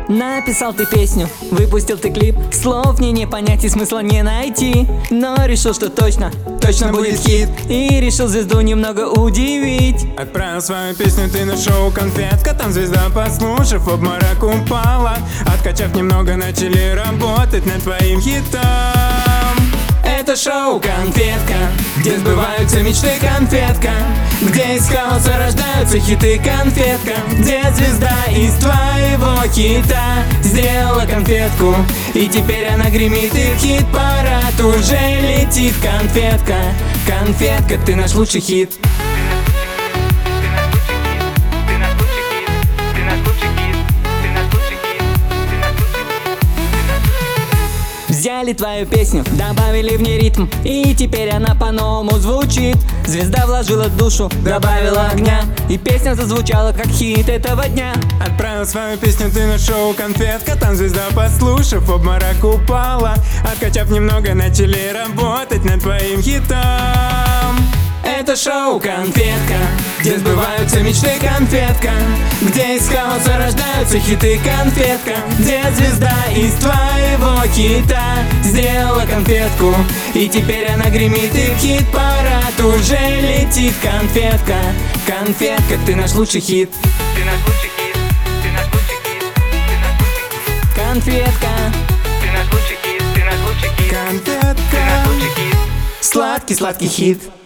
Написал ты песню, выпустил ты клип. Слов мне не понять и смысла не найти. Но решил, что точно будет хит. И решил звезду немного удивить. Отправил свою песню ты на шоу «Конфетка». Там звезда, послушав, в обморок упала. Откачав немного, начали работать над твоим хитом. Это шоу «Конфетка», где сбываются мечты, конфетка. Где из хаоса рождаются хиты, конфетка. Где звезда из твоего хита сделала конфетку. И теперь она гремит, и в хит-парад уже летит. Конфетка, конфетка, ты наш лучший хит. Взяли твою песню, добавили в ней ритм, и теперь она по-новому звучит. Звезда вложила душу, добавила огня, и песня зазвучала как хит этого дня. Отправил свою песню ты на шоу «Конфетка». Там звезда, послушав, в обморок упала. Откачав немного, начали работать над твоим хитом. Это шоу «Конфетка», где сбываются мечты, конфетка. Где из хаоса рождаются хиты, конфетка. Где звезда из твоего хита сделала конфетку. И теперь она гремит, и в хит-парад уже летит. Конфетка, конфетка, ты наш лучший хит. Ты наш лучший хит, ты наш лучший хит, ты наш лучший хит. Конфетка, Ты наш лучший хит, ты наш лучший хит. Конфетка. Ты наш лучший хит. сладкий хит.